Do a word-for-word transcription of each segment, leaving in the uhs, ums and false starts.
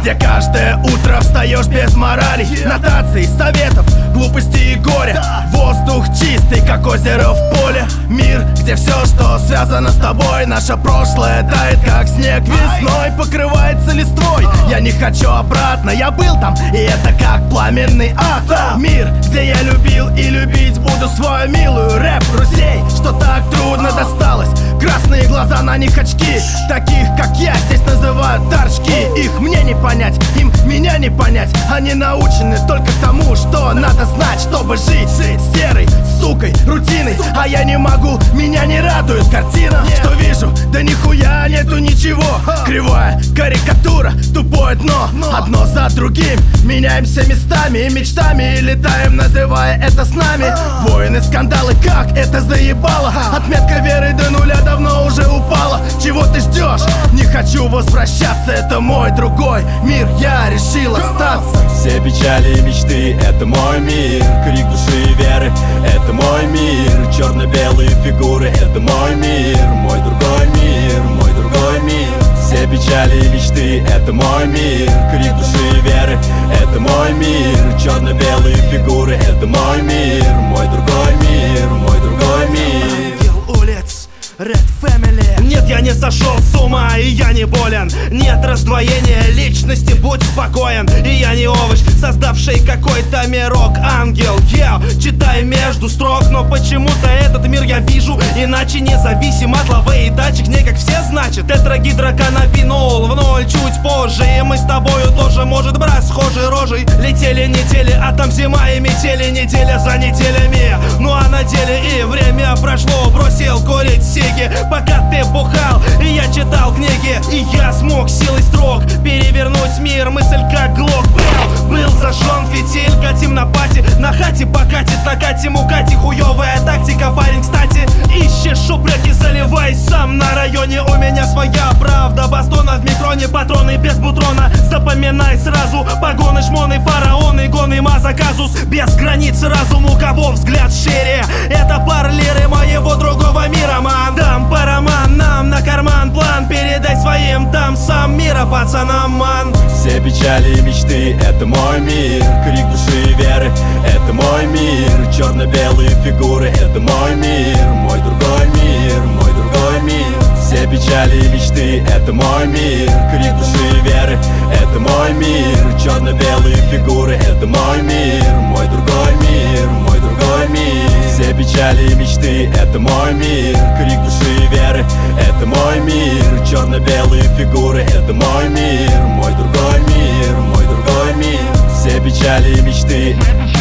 где каждое утро встаешь без морали, нотаций, советов, глупости и горя. Воздух чистый, как озеро в поле. Мир, где все, что связано с тобой. Наше прошлое тает, как снег весной, покрывается листвой. Я не хочу обратно, я был там, и это как пламенный ад. Мир, где я любил и любить буду свою милую. Рэп друзей, что так трудно досталось. Красные глаза, на них очки. Таких, как я, здесь называют торчки. Их мне не понять, им меня не понять. Они научены только тому, что надо знать, чтобы жить серой сукой, рутиной. А я не могу, меня не радует картина. Что вижу, да нихуя нету ничего. Кривая карикатура, тупое дно. Одно за другим, меняемся местами и мечтами, и летаем, называя это с нами. Войны, скандалы, как это заебало. Отметка веры до нуля давно уже упала. Чего ты ждешь? Не хочу возвращаться, это мой другой мир, я решил остаться. Все печали и мечты — это мой мир. Крик души и веры — это мой мир. Черно-белые фигуры — это мой мир. Мой другой мир, мой другой мир. Все печали и мечты — это мой мир. Крик души и веры — это мой мир. Черно-белые фигуры — это мой мир. Мой другой мир, мой другой мир. Ангел улиц, Red Family. Нет, я не сошел с ума, и я не болен. Нет раздвоения личности, будь спокоен. И я не овощ, создавший какой-то мирок. Ангел, я читаю между строк. Но почему-то этот мир я вижу иначе, независим от лавы и датчик. Не как все, значит, тетрагидроканабинол в ноль чуть позже. И мы с тобою тоже, может, брать схожей рожей. Летели недели, а там зима и метели. Неделя за неделями, ну а на деле и время прошло. Бросил курить сиги, пока ты бухал, и я читал книги. И я смог силой строк перевернуть мир. Мысль как глок был, был зажжен фитиль. Катим на пати, на хате покатит. Накатим у Кати хуёвая тактика. Парень, кстати, ищешь упреки, заливай сам. На районе у меня своя правда. Бастона в микроне, патроны без бутрона. Запоминай сразу погоны, шмоны, фараоны, гоны, маза, казус. Без границ разум, у кого взгляд шире. Это парлиры моего другого мира, ман. Дам параман, нам на карман план. Передай своим там сам мира пацанам, ман. Все печали и мечты — это мой мир. Крик души и веры — это мой мир. Черно-белые фигуры — это мой мир. Мой другой мир, мой другой мир. Все печали и мечты — это мой мир. Крик души и веры — это мой мир. Черно-белые фигуры — это мой мир. Мой другой мир, мой другой мир. Все печали и мечты — это мой мир. Крик души и веры — это мой мир. Черно-белые фигуры — это мой мир. Мой другой мир, мой другой мир. Все печали и мечты,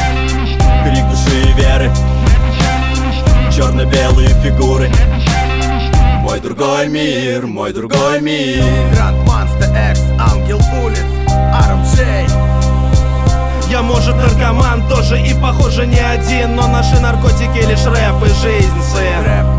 крик души и веры. Черно-белые фигуры — мой другой мир, мой другой мир. Grand Monster X, Ангел улиц, ар эм джей. Я, может, наркоман тоже и, похоже, не один. Но наши наркотики лишь рэп и жизнь, сын. Рэп